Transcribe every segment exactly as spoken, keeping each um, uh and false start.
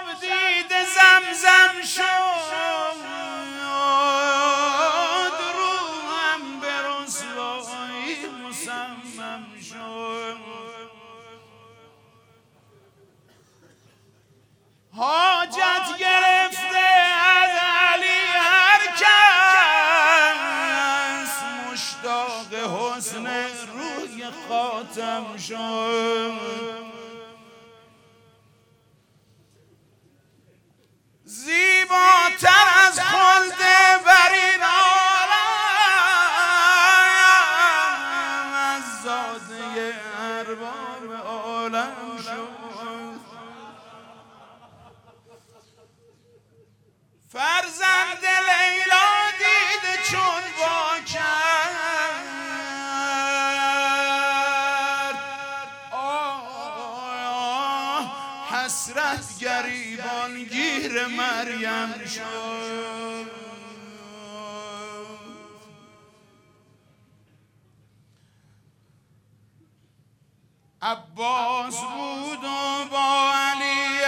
دید زمزم شد، روحم به رسوایی مسمم شد. حاجت گرفته از علی هر کس، مشتاق حسن روی خاتم شد. زیباتر از خلد بر این عالم، از زاده ارباب عالم شد. فرزند لیلا دیده چون با کرد، آه حسرت گریبان گیر مریم شد. عباس بود و با علی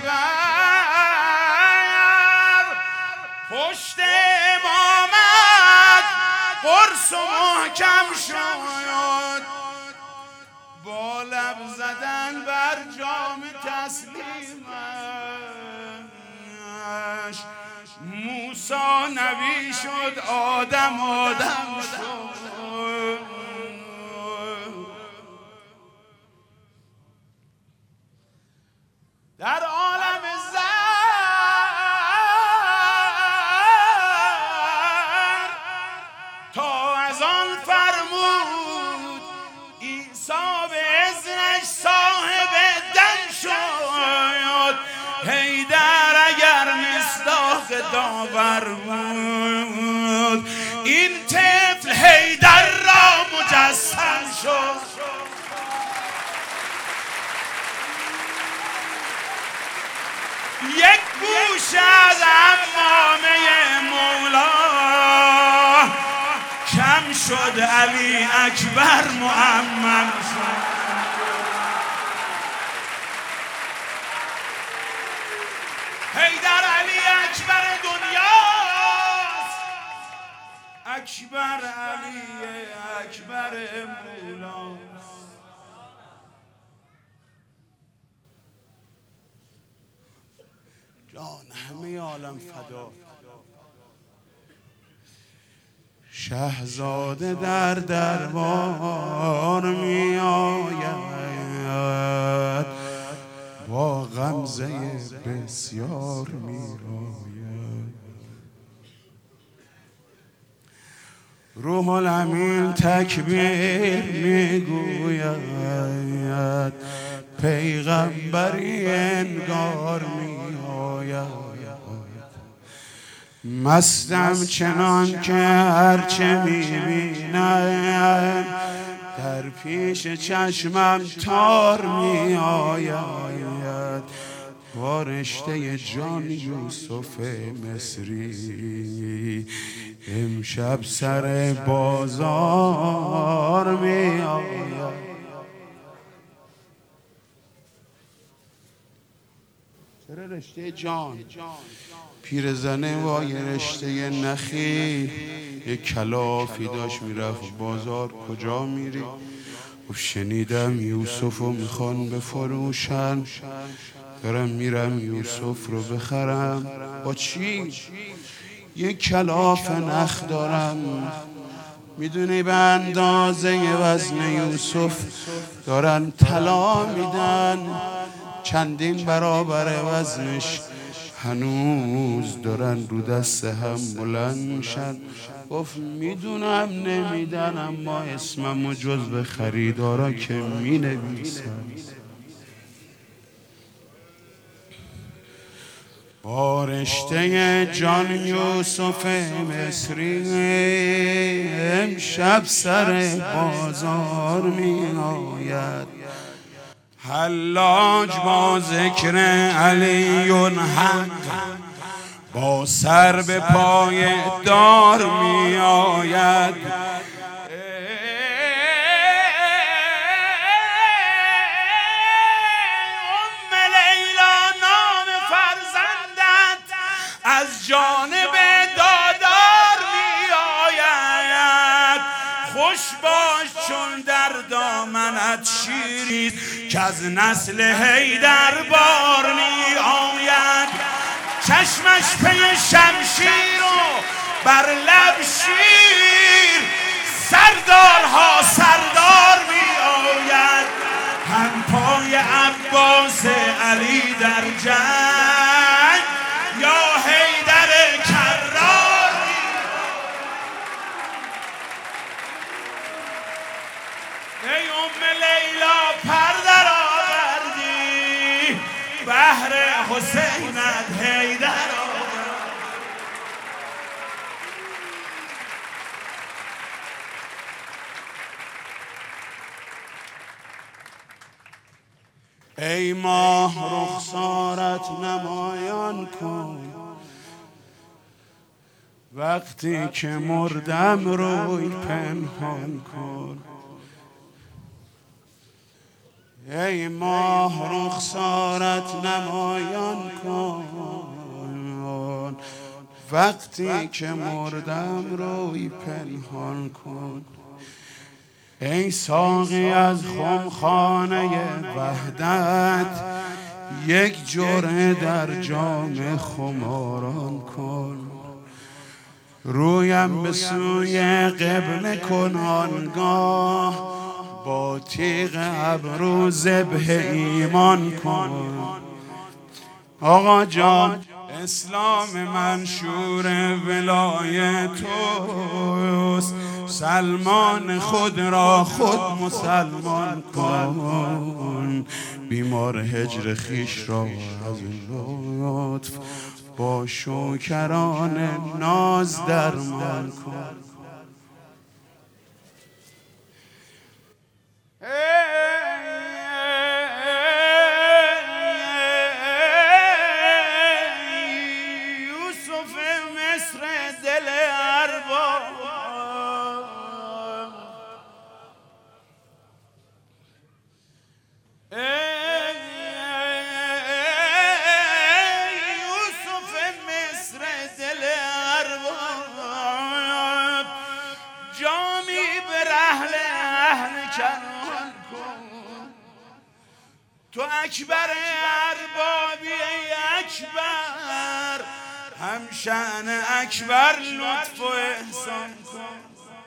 اکبر، پشت امامت قرص و محکم شد. با لب زدن بر جام تسلیمش، موسی نبی شد، آدم آدم شد. در عالم زر تا از آن فرمود عیسی به اذنش صاحب دم شد. حیدر اگر مصداق داور بود، این طفل حیدر را مجسم شد. یک گوش از عمامه مولا کم شد، علی اکبر معمم شد. حیدر علی اکبر دنیاست، اکبر علی اکبر مولاست. جان همه عالم فدا. شهزاده در دربار می آید، با غمزه بسیار می آید. روح الامین تکبیر می گوید، پیغمبری انگار می آید. مستم چنان که هرچه میبینم در پیش چشمم تار می آید. با رشته جان یوسف مصری امشب سر بازار می آید. سر رشته جان پیرزنه با یه رشته نخی یک کلافی داشت میرفت بازار. کجا میری؟ گفت شنیدم یوسفو میخوان بفروشن، دارم میرم یوسف رو بخرم. با چی؟ یک کلاف نخ دارم، میدونی به اندازه وزن یوسف دارن طلا میدن، چندین برابر وزنش هنوز دارن رو دست هم بلند میشن. گفت میدونم نمیدن، اما اسممو جزو خریدارا که مینویسن. با رشته جان یوسف مصری امشب سر بازار می آید. حلاج با ذکر علی حق با سر به پای دار می آید. ام لیلا نام جانب دادار می آید. خوش باش چون در دامنت شیری که از نسل حیدر بار می آید. چشمش پی شمشیر و بر لب شیر، سردارها سردار می آید. هم پای عباس علی در جنگ یا حیدر کرار می ای ام لیلا پر در آوردی، بهر حسینت حیدر ای ماه رخسارت نمایان کن، وقتی که مردم روی پنهان کن. ای ماه رخسارت نمایان کن، وقتی که مردم روی پنهان کن. ای ساقی از خمخانه وحدت، یک جرعه در جام خماران کن. رویم به سوی قبله کن آنگاه، با تیغ ابرو ذبح ایمان کن. آقا جان اسلام منشور ولای توست، سلمان خود را خود مسلمان کن. بیمار هجر خیش را از لطف با شوکران ناز درمان کن. یوسف مصر دل ارباب، یوسف مصر دل ارباب، جامی به رحل اهل کنان کن. تو اکبر اربابی ای اکبر، هم شأن اکبر لطف و احسان کن.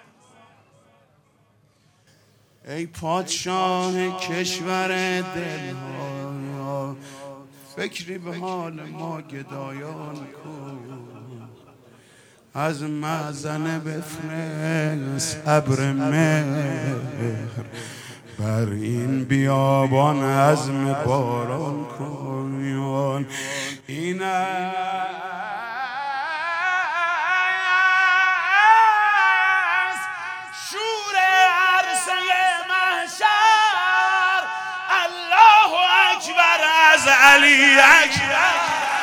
ای پادشاه کشور دلها، فکری به حال ما گدایان کن. از مأذنه بفرست ابر مهر، بر این بیابان عزم باران کن. این است شور عرصه محشر، الله اکبر از علی اکبر.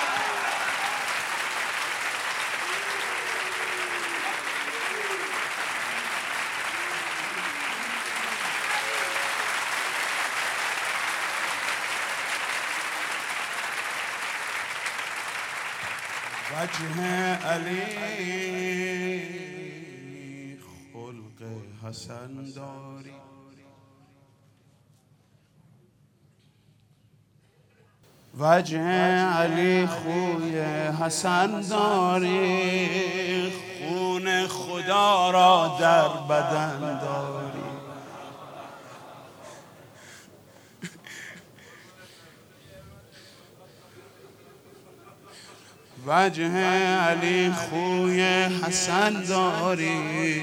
وجه علی خلق حسن داری، وجه علی خوی حسن داری، خون خدا را در بدن داری. وجه علی خوی حسن داری،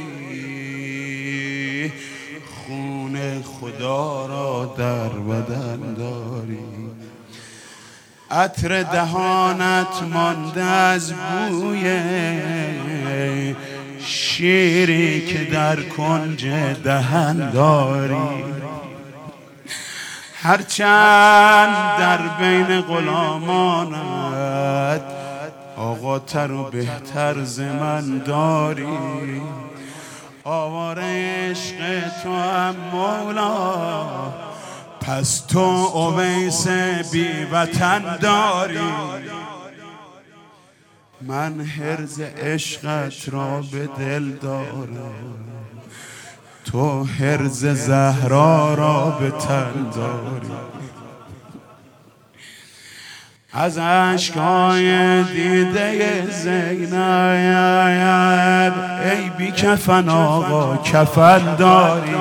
خون خدا را در بدن داری. عطر دهانت مانده از بوی شیری که در کنج دهن داری. هرچند در بین غلامانت آقا تر و بهتر ز من داری. آواره عشق تو هم مولا، پس تو اویس بی وطن داری. من هرز عشقت را به دل دارم، تو هرز زهرا را به تن داری. از اشکای دیده زینب ای بی کفن آقا کفن داری.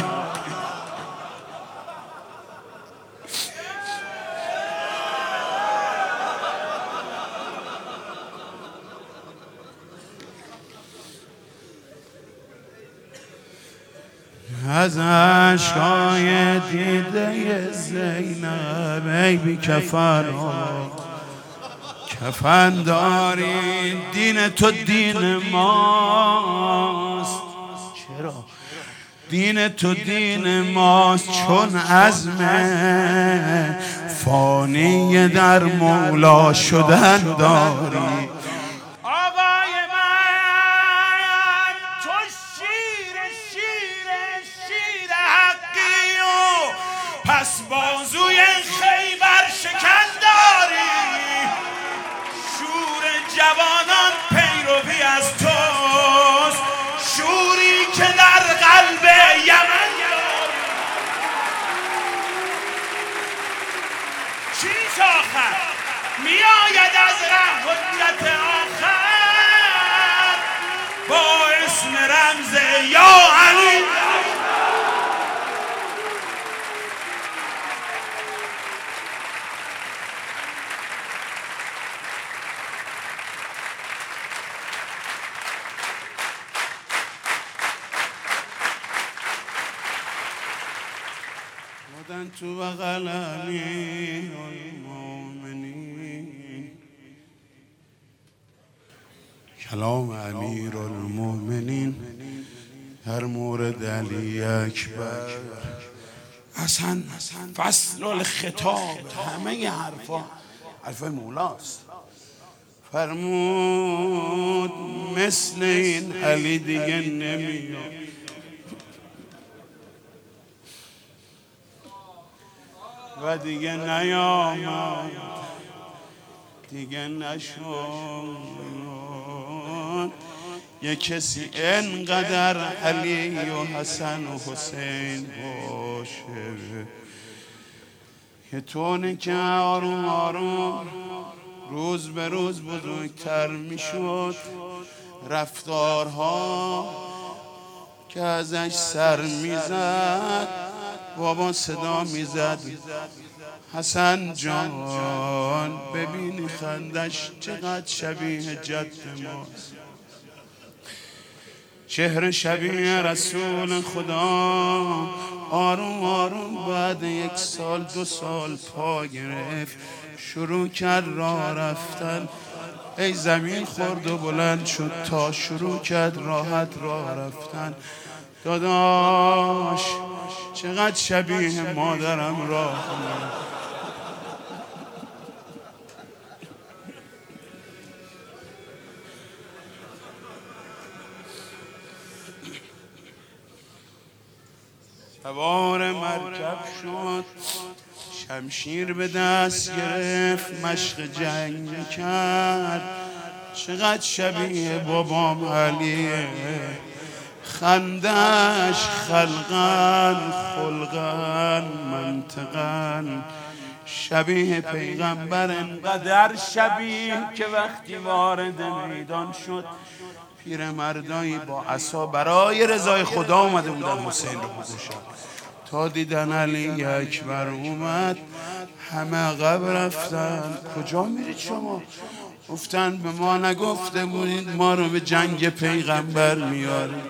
از اشکای دیده زینب ای بی کفن کفن داری. دین تو دین ماست، چرا؟ دین تو دین ماست چون عزم فانی در مولا شدن داری. پس بازوی خیبر شکن داری. شور جوانان پیروی از توست، شوری که در قلب یمن داری. چیز آخر میآید از ره حجت آخر با اسم رمز یا علی. تو بغل امیر المؤمنین، کلام امیر المؤمنین در مورد علی اکبر. اصلا فصل الخطاب همه حرفا حرفای مولاست. فرمود مثل این علی دیگه نمیاد، و دیگه نیامد، دیگه نشد. یه کسی انقدر علی و حسن و حسین باشه که تونه که آروم آروم روز به روز بزرگتر میشد. رفتارها که ازش سر میزد، بابا صدا میزد حسن جان ببینی خندش چقدر شبیه جد ماست، چهره شبیه رسول خدا. آروم آروم بعد یک سال دو سال پا گرفت، شروع کرد راه رفتن. ای زمین خورد و بلند شد تا شروع کرد راحت راه رفتن. داداش چقدر شبیه مادرم راه کنم. سوار مرکب شد، شمشیر به دست گرفت، مشق جنگ کرد. چقدر شبیه بابام علیه، خندش خلقن خلقن منطقن شبیه پیغمبر. انقدر شبیه که وقتی وارد میدان شد، پیرمردایی با عصا برای رضای خدا اومده بودن حسین رو بکشن. تا دیدن علی اکبر اومد همه عقب رفتن. کجا میرید شما؟ گفتن به ما نگفته بودید ما رو به جنگ پیغمبر میارید؟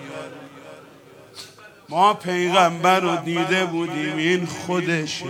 ما پیغمبر رو دیده بودیم، این خودشه.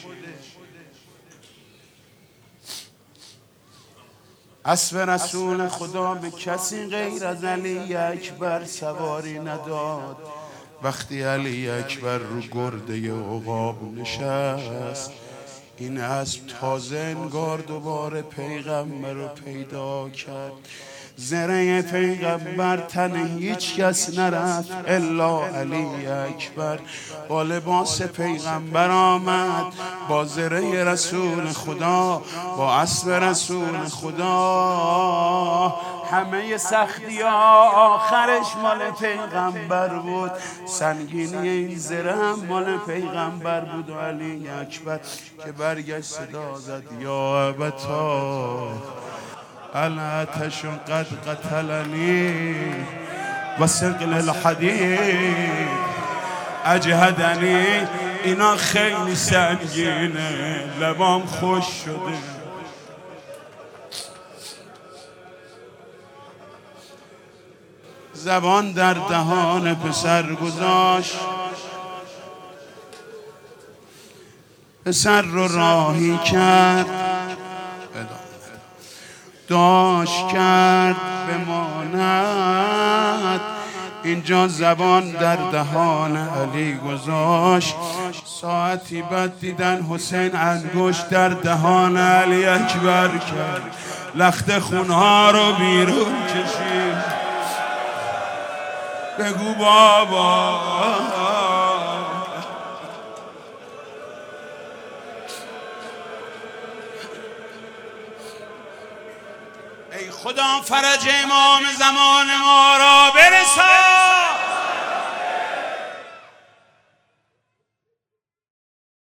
اسب رسول خدا به کسی غیر از علی اکبر سواری نداد. وقتی علی اکبر رو گرده عقاب نشست، این اسب تازه انگار دوباره پیغمبر رو پیدا کرد. زره پیغمبر تن هیچ کس نرفت الا علی اکبر. با لباس پیغمبر آمد، با زره رسول خدا، با اسب رسول خدا. همه سختی ها آخرش مال پیغمبر بود، سنگینی این زره هم مال پیغمبر بود. و علی اکبر که برگشت صدا زد یا ابتا العتش قد قتلنی و ثقل الحدید اجهدنی. اینا خیلی سنگینه، لبام خوش شده. زبان در دهان پسر گذاشت، پسر رو راهی کرد، داشت کرد بماند. اینجا زبان در دهان علی گذاشت. ساعتی بعد دیدن حسین انگشت در دهان علی اکبر کرد، لخت خونها رو بیرون کشید. بگو بابا ای خدا فرج امام زمان